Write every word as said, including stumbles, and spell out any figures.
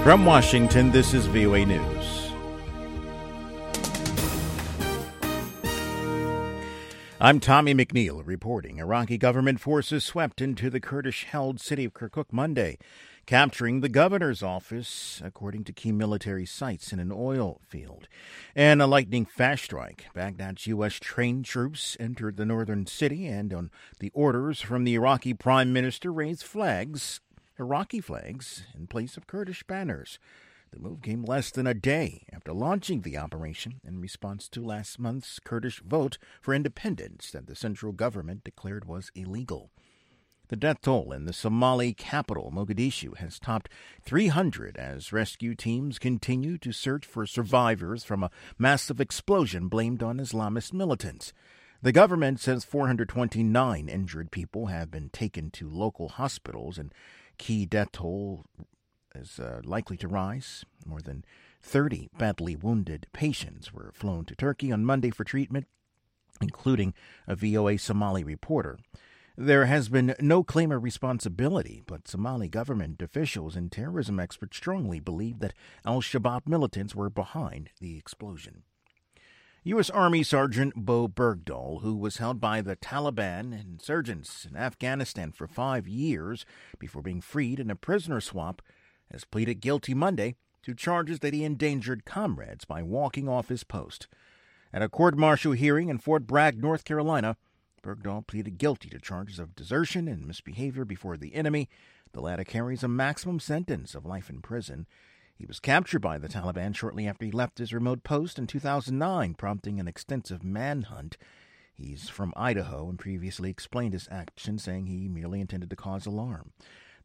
From Washington, this is V O A News. I'm Tommy McNeil reporting. Iraqi government forces swept into the Kurdish-held city of Kirkuk Monday, capturing the governor's office, according to key military sites in an oil field. In a lightning-fast strike, Baghdad's U S trained troops entered the northern city and, on the orders from the Iraqi prime minister, raised flags, Iraqi flags, in place of Kurdish banners. The move came less than a day after launching the operation in response to last month's Kurdish vote for independence that the central government declared was illegal. The death toll in the Somali capital, Mogadishu, has topped three hundred as rescue teams continue to search for survivors from a massive explosion blamed on Islamist militants. The government says four hundred twenty-nine injured people have been taken to local hospitals, and key death toll is uh, likely to rise. More than thirty badly wounded patients were flown to Turkey on Monday for treatment, including a V O A Somali reporter. There has been no claim of responsibility, but Somali government officials and terrorism experts strongly believe that al-Shabaab militants were behind the explosion. U S. Army Sergeant Bo Bergdahl, who was held by the Taliban insurgents in Afghanistan for five years before being freed in a prisoner swap, has pleaded guilty Monday to charges that he endangered comrades by walking off his post. At a court-martial hearing in Fort Bragg, North Carolina, Bergdahl pleaded guilty to charges of desertion and misbehavior before the enemy. The latter carries a maximum sentence of life in prison. He was captured by the Taliban shortly after he left his remote post in two thousand nine, prompting an extensive manhunt. He's from Idaho and previously explained his action, saying he merely intended to cause alarm.